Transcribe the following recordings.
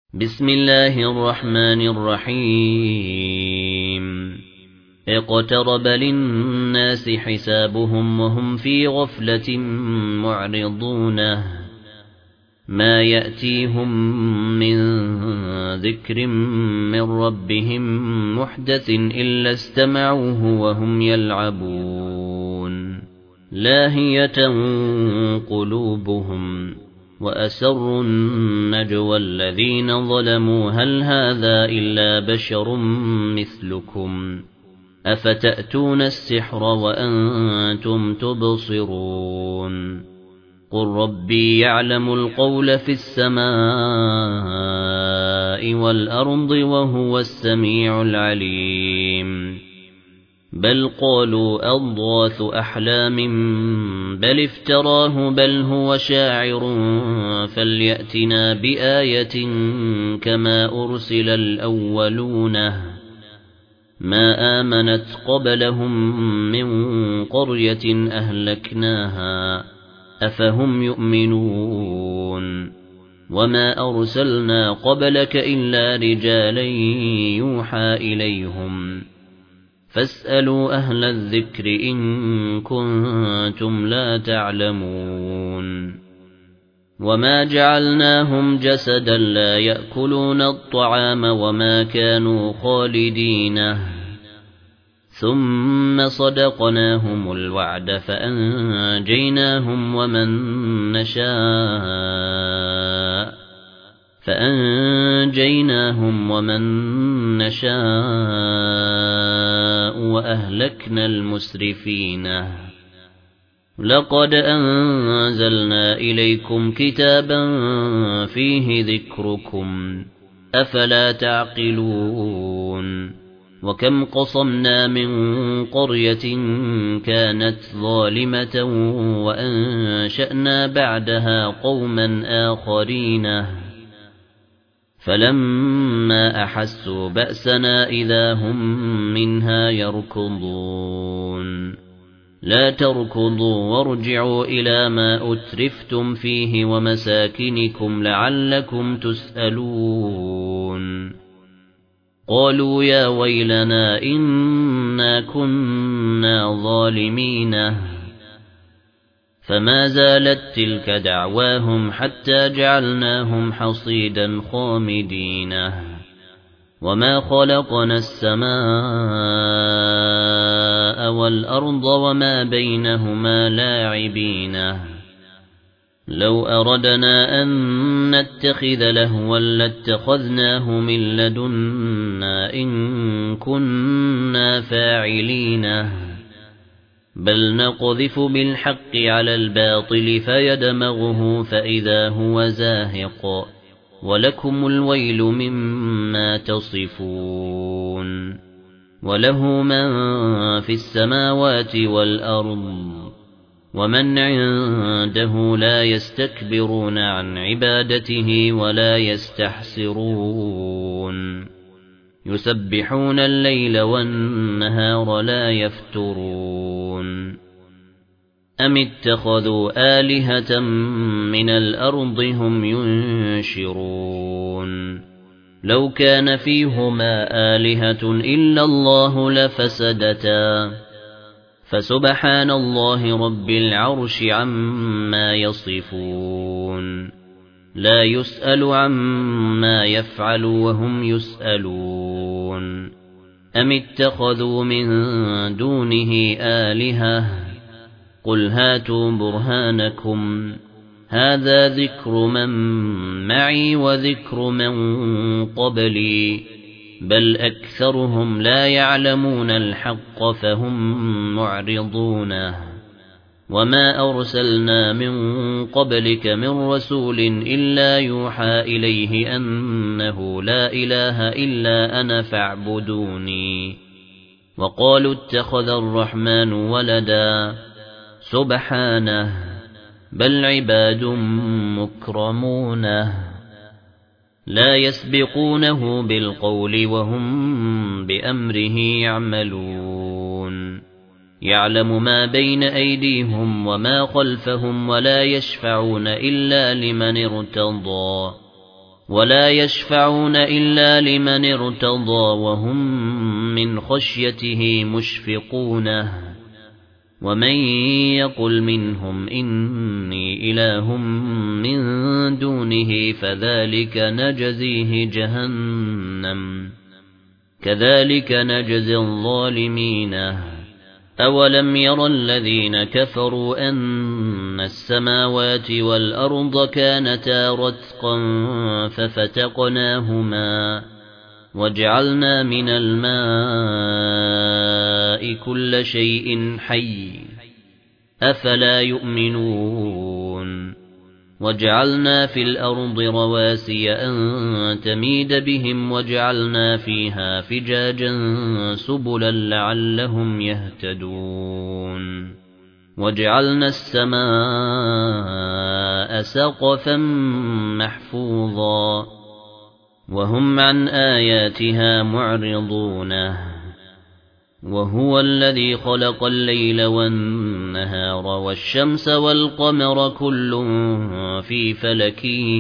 بسم الله الرحمن الرحيم اقترب للناس حسابهم وهم في غفلة معرضون ما يأتيهم من ذكر من ربهم محدث إلا استمعوه وهم يلعبون لاهية قلوبهم وأسروا النجوى الذين ظلموا هل هذا إلا بشر مثلكم أفتأتون السحر وأنتم تبصرون قل ربي يعلم القول في السماء والأرض وهو السميع العليم بل قالوا أضغاث أحلام بل افتراه بل هو شاعر فليأتنا بآية كما أرسل الأولون ما آمنت قبلهم من قرية أهلكناها أفهم يؤمنون وما أرسلنا قبلك إلا رجالا يوحى إليهم فاسألوا أهل الذكر إن كنتم لا تعلمون وما جعلناهم جسدا لا يأكلون الطعام وما كانوا خالدين ثم صدقناهم الوعد فأنجيناهم ومن نشاء وأهلكنا المسرفين لقد أنزلنا إليكم كتابا فيه ذكركم أفلا تعقلون وكم قصمنا من قرية كانت ظالمة وأنشأنا بعدها قوما آخرين فلما أحسوا بأسنا إذا هم منها يركضون لا تركضوا وارجعوا إلى ما أترفتم فيه ومساكنكم لعلكم تسألون قالوا يا ويلنا إنا كنا ظالمين فما زالت تلك دعواهم حتى جعلناهم حصيدا خامدين وما خلقنا السماء والأرض وما بينهما لاعبين لو أردنا أن نتخذ لهوا لاتخذناه من لدنا إن كنا فاعلين بل نقذف بالحق على الباطل فيدمغه فإذا هو زاهق ولكم الويل مما تصفون وله من في السماوات والأرض ومن عنده لا يستكبرون عن عبادته ولا يستحسرون يسبحون الليل والنهار لا يفترون أم اتخذوا آلهة من الأرض هم ينشرون لو كان فيهما آلهة إلا الله لفسدتا فسبحان الله رب العرش عما يصفون لا يسأل عما يفعل وهم يسألون أم اتخذوا من دونه آلهة قل هاتوا برهانكم هذا ذكر من معي وذكر من قبلي بل أكثرهم لا يعلمون الحق فهم معرضون وما أرسلنا من قبلك من رسول إلا يوحى إليه أنه لا إله إلا أنا فاعبدوني وقالوا اتخذ الرحمن ولدا سبحانه بل عباد مكرمون لا يسبقونه بالقول وهم بأمره يعملون يعلم ما بين أيديهم وما خلفهم ولا يشفعون إلا لمن ارتضى ولا يشفعون إلا لمن ارتضى وهم من خشيته مشفقون ومن يقل منهم إني إله من دونه فذلك نجزيه جهنم كذلك نجزي الظالمين أولم ير الذين كفروا أن السماوات والأرض كانتا رتقا ففتقناهما وجعلنا من الماء كل شيء حي أفلا يؤمنون وجعلنا في الأرض رواسي أن تميد بهم وجعلنا فيها فجاجا سبلا لعلهم يهتدون وجعلنا السماء سقفا محفوظا وهم عن آياتها معرضون وهو الذي خلق الليل والنهار والشمس والقمر كل في فلك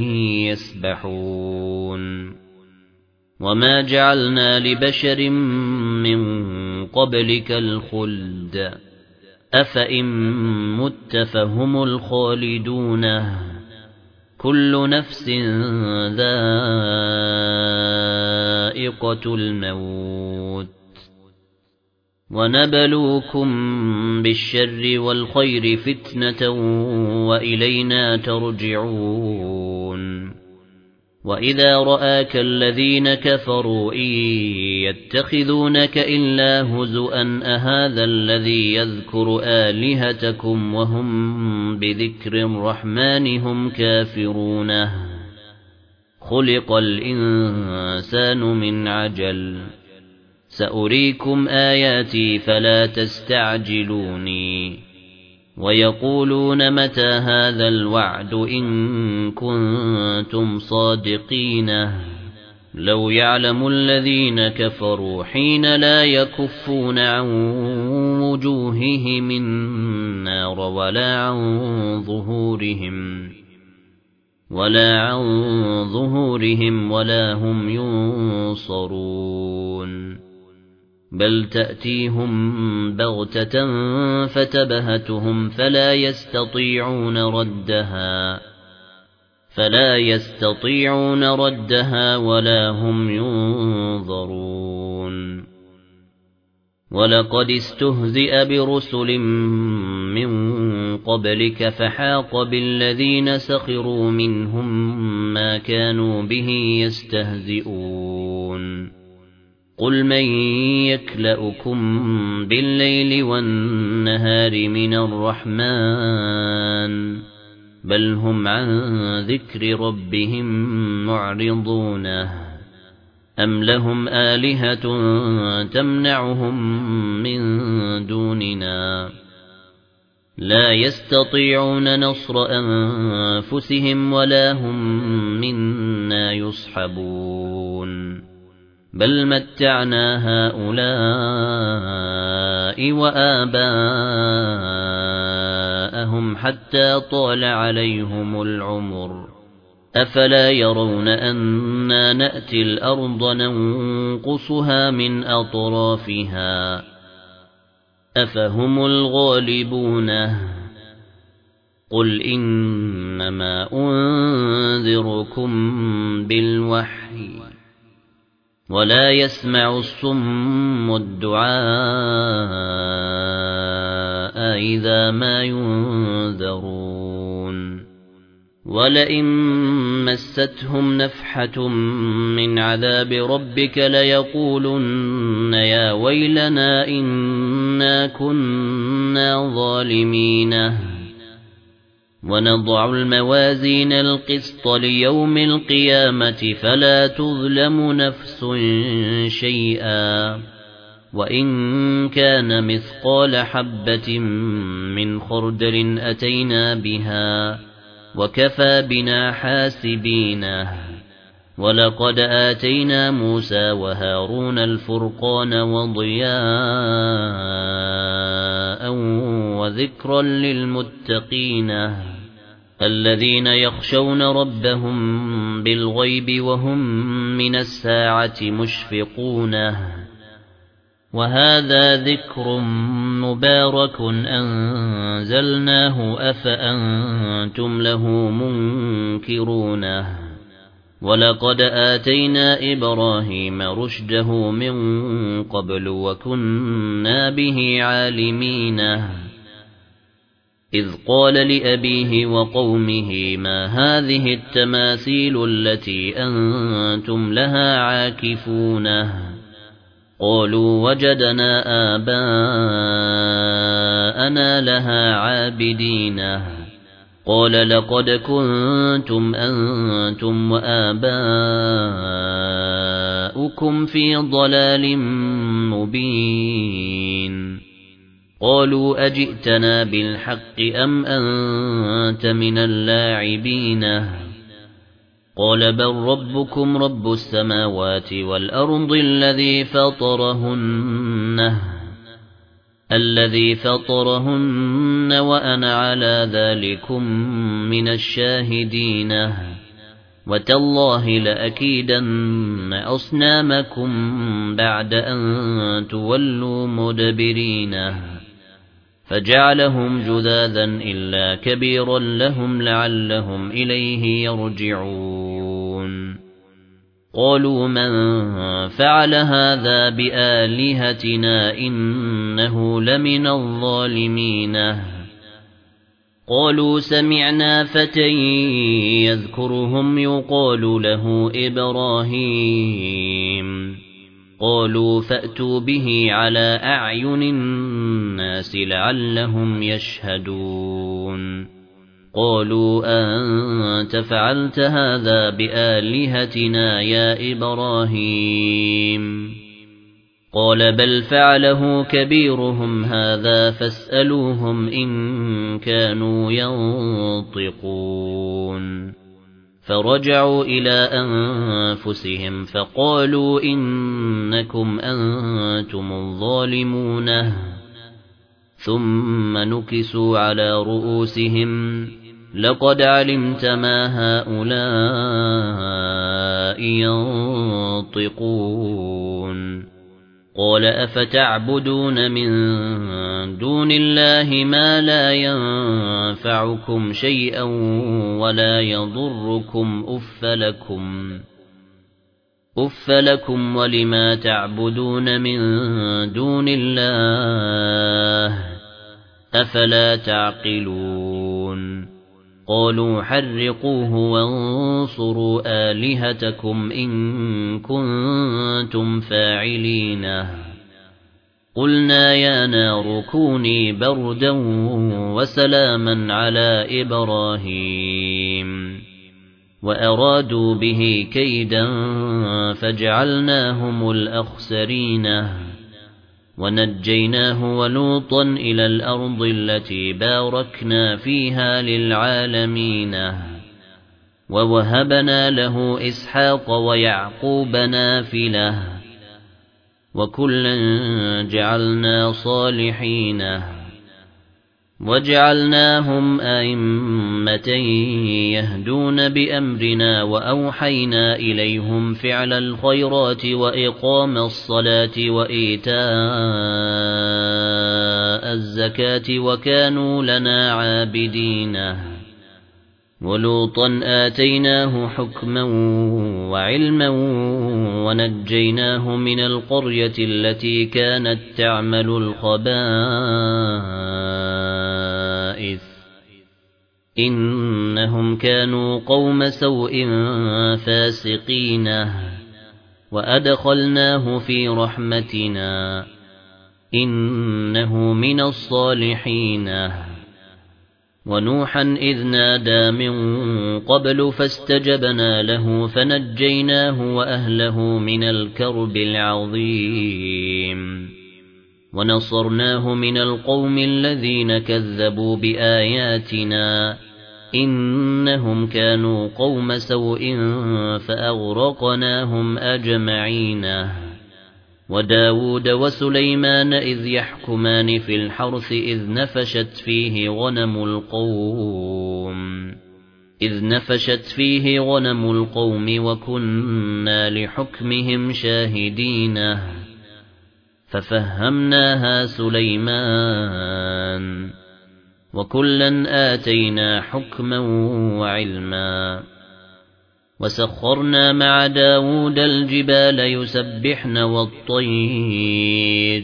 يسبحون وما جعلنا لبشر من قبلك الخلد أفإن مت فهم الخالدون كل نفس ذائقة الموت ونبلوكم بالشر والخير فتنة وإلينا ترجعون وإذا رآك الذين كفروا إن يتخذونك إلا هزؤا أهذا الذي يذكر آلهتكم وهم بذكر الرحمن هم كافرون خلق الإنسان من عجل سأريكم آياتي فلا تستعجلوني ويقولون متى هذا الوعد إن كنتم صادقين لو يعلم الذين كفروا حين لا يكفون عن وجوههم النار ولا عن ظهورهم ولا هم ينصرون بل تأتيهم بغتة فتبهتهم فلا يستطيعون ردها ولا هم ينظرون ولقد استهزئ برسل من قبلك فحاق بالذين سخروا منهم ما كانوا به يستهزئون قل من يكلؤكم بالليل والنهار من الرحمن بل هم عن ذكر ربهم معرضون أم لهم آلهة تمنعهم من دوننا لا يستطيعون نصر أنفسهم ولا هم منا يصحبون بل متعنا هؤلاء وآباءهم حتى طال عليهم العمر أفلا يرون أنا نأتي الأرض ننقصها من أطرافها أفهم الغالبون قل إنما أنذركم بالوحي ولا يسمع الصم الدعاء إذا ما ينذرون ولئن مستهم نفحة من عذاب ربك ليقولن يا ويلنا إنا كنا ظالمين ونضع الموازين القسط ليوم القيامة فلا تظلم نفس شيئا وإن كان مثقال حبة من خردل أتينا بها وكفى بنا حاسبين ولقد آتينا موسى وهارون الفرقان وضياء وذكرا للمتقين الذين يخشون ربهم بالغيب وهم من الساعة مشفقون وهذا ذكر مبارك أنزلناه أفأنتم له منكرون ولقد آتينا إبراهيم رشده من قبل وكنا به عالمين إذ قال لأبيه وقومه ما هذه التماثيل التي أنتم لها عاكفون قالوا وجدنا آباءنا لها عابدين قال لقد كنتم أنتم وآباؤكم في ضلال مبين قالوا أجئتنا بالحق أم أنت من اللاعبين قال بل ربكم رب السماوات والأرض الذي فطرهن وأنا على ذلكم من الشاهدين وتالله لأكيدن أصنامكم بعد أن تولوا مدبرين فجعلهم جذاذا إلا كبيرا لهم لعلهم إليه يرجعون قالوا من فعل هذا بآلهتنا إنه لمن الظالمين قالوا سمعنا فتى يذكرهم يقال له إبراهيم قالوا فأتوا به على أعين الناس لعلهم يشهدون قالوا أنت فعلت هذا بآلهتنا يا إبراهيم قال بل فعله كبيرهم هذا فاسألوهم إن كانوا ينطقون فرجعوا إلى أنفسهم فقالوا إنكم أنتم الظالمون ثم نكسوا على رؤوسهم لقد علمت ما هؤلاء ينطقون قال أفتعبدون من دون الله ما لا ينفعكم شيئا ولا يضركم أف لكم ولما تعبدون من دون الله أفلا تعقلون قالوا حرقوه وانصروا آلهتكم إن كنتم فاعلين قلنا يا نار كوني بردا وسلاما على إبراهيم وأرادوا به كيدا فجعلناهم الأخسرين ونجيناه ولوطا إلى الأرض التي باركنا فيها للعالمين ووهبنا له إسحاق ويعقوب نافلة وكلا جعلنا صالحين وجعلناهم أئمة يهدون بأمرنا وأوحينا إليهم فعل الخيرات وإقام الصلاة وإيتاء الزكاة وكانوا لنا عابدين ولوطا آتيناه حكما وعلما ونجيناه من القرية التي كانت تعمل الخبائث إنهم كانوا قوم سوء فاسقين وأدخلناه في رحمتنا إنه من الصالحين ونوحا إذ نادى من قبل فاستجبنا له فنجيناه وأهله من الكرب العظيم ونصرناه من القوم الذين كذبوا بآياتنا إنهم كانوا قوم سوء فأغرقناهم أجمعين وداود وسليمان إذ يحكمان في الحرث إذ نفشت فيه غنم القوم إذ نفشت فيه غنم القوم وكنا لحكمهم شاهدين ففهمناها سليمان وكلا آتينا حكما وعلما وسخرنا مع داود الجبال يسبحن والطير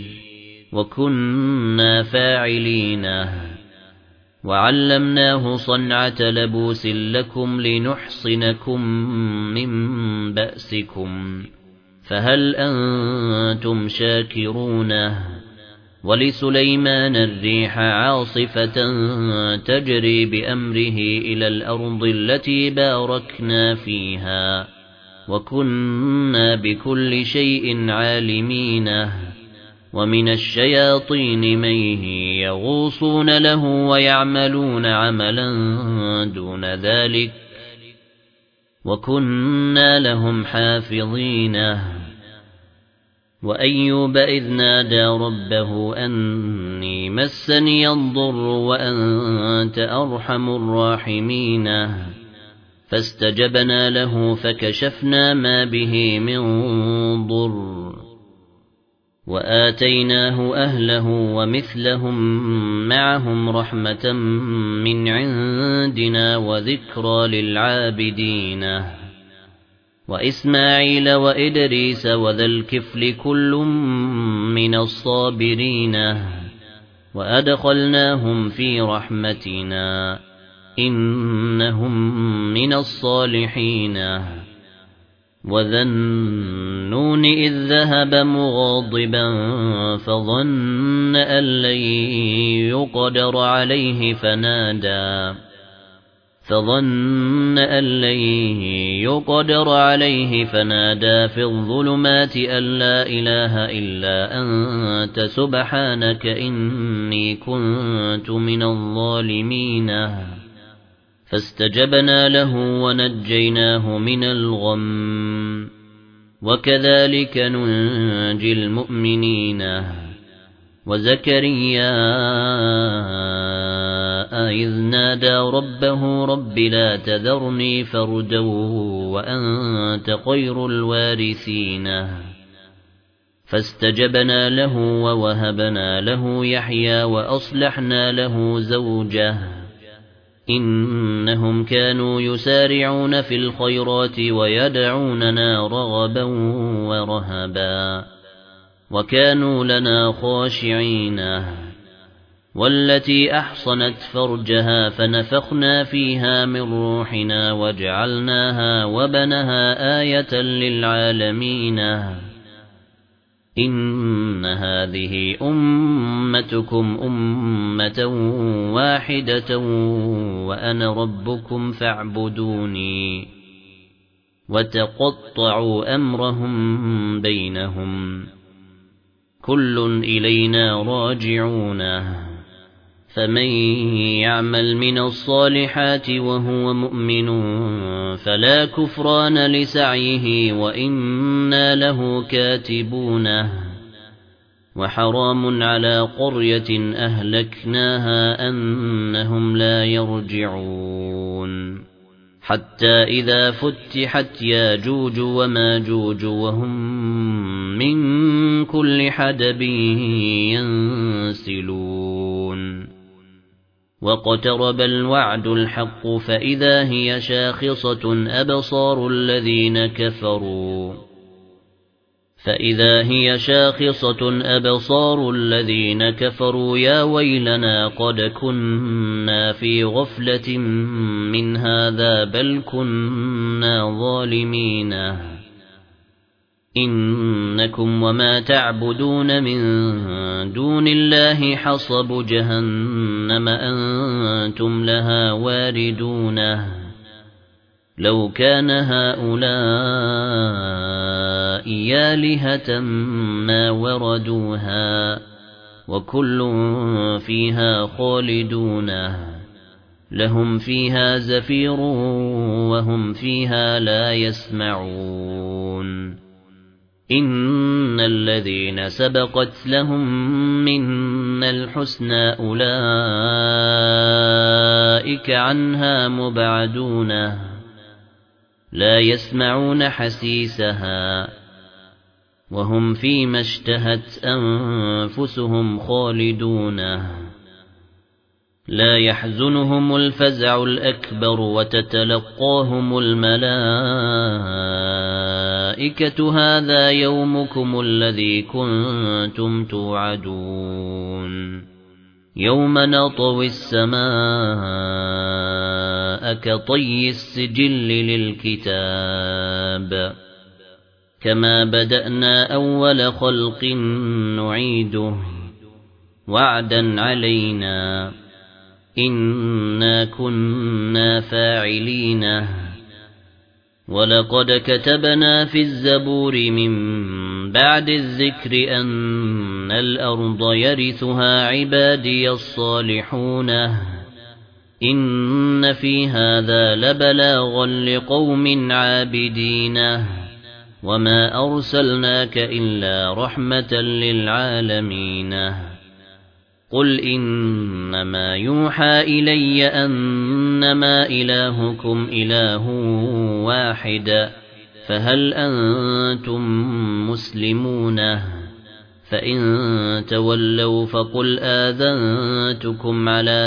وكنا فاعلين وعلمناه صنعة لبوس لكم لنحصنكم من بأسكم فهل أنتم شاكرون ولسليمان الريح عاصفة تجري بأمره إلى الأرض التي باركنا فيها وكنا بكل شيء عالمين ومن الشياطين من يغوصون له ويعملون عملا دون ذلك وكنا لهم حافظين وأيوب إذ نادى ربه أني مسني الضر وأنت أرحم الراحمين فاستجبنا له فكشفنا ما به من ضر وآتيناه أهله ومثلهم معهم رحمة من عندنا وذكرى للعابدين وإسماعيل وإدريس وذا الكفل كل من الصابرين وأدخلناهم في رحمتنا إنهم من الصالحين وذا النون إذ ذهب مغاضبا فظن أن لن يقدر عليه فنادى في الظلمات أن لا إله إلا أنت سبحانك إني كنت من الظالمين فاستجبنا له ونجيناه من الغم وكذلك ننجي المؤمنين وزكريا إذ نادى ربه رب لا تذرني فردا وأنت خير الوارثين فاستجبنا له ووهبنا له يحيى وأصلحنا له زوجه إنهم كانوا يسارعون في الخيرات ويدعوننا رغبا ورهبا وكانوا لنا خاشعين والتي أحصنت فرجها فنفخنا فيها من روحنا وجعلناها وبنها آية للعالمين إن هذه أمتكم أمة واحدة وأنا ربكم فاعبدوني وتقطعوا أمرهم بينهم كل إلينا راجعون فمن يعمل من الصالحات وهو مؤمن فلا كفران لسعيه وإنا له كاتبون وحرام على قرية أهلكناها أنهم لا يرجعون حتى إذا فتحت ياجوج وماجوج وهم من كل حدب ينسلون واقترب الوعد الحق فإذا هي شاخصة أبصار الذين كفروا يا ويلنا قد كنا في غفلة من هذا بل كنا ظالمين إنكم وما تعبدون من دون الله حصب جهنم أنتم لها واردون لو كان هؤلاء آلهة ما وردوها وكل فيها خالدون لهم فيها زفير وهم فيها لا يسمعون إن الذين سبقت لهم منا الحسنى أولئك عنها مبعدون لا يسمعون حسيسها وهم فيما اشتهت أنفسهم خالدون لا يحزنهم الفزع الأكبر وتتلقاهم الملائكة هذا يومكم الذي كنتم توعدون يوم نطوي السماء كطي السجل للكتاب كما بدأنا أول خلق نعيده وعدا علينا إنا كنا فاعلين ولقد كتبنا في الزبور من بعد الذكر أن الأرض يرثها عبادي الصالحون إن في هذا لبلاغا لقوم عابدين وما أرسلناك إلا رحمة للعالمين قل إنما يوحى إلي أنما إلهكم إله واحد فهل أنتم مسلمون فإن تولوا فقل آذنتكم على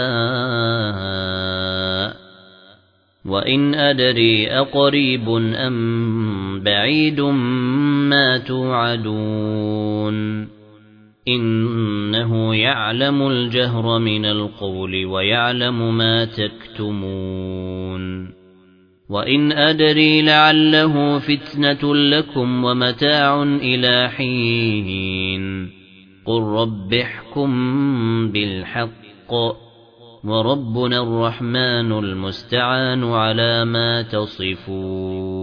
سواء وإن أدري أقريب أم بعيد ما توعدون إنه يعلم الجهر من القول ويعلم ما تكتمون وإن أدري لعله فتنة لكم ومتاع إلى حين قل رب احكم بالحق وربنا الرحمن المستعان على ما تصفون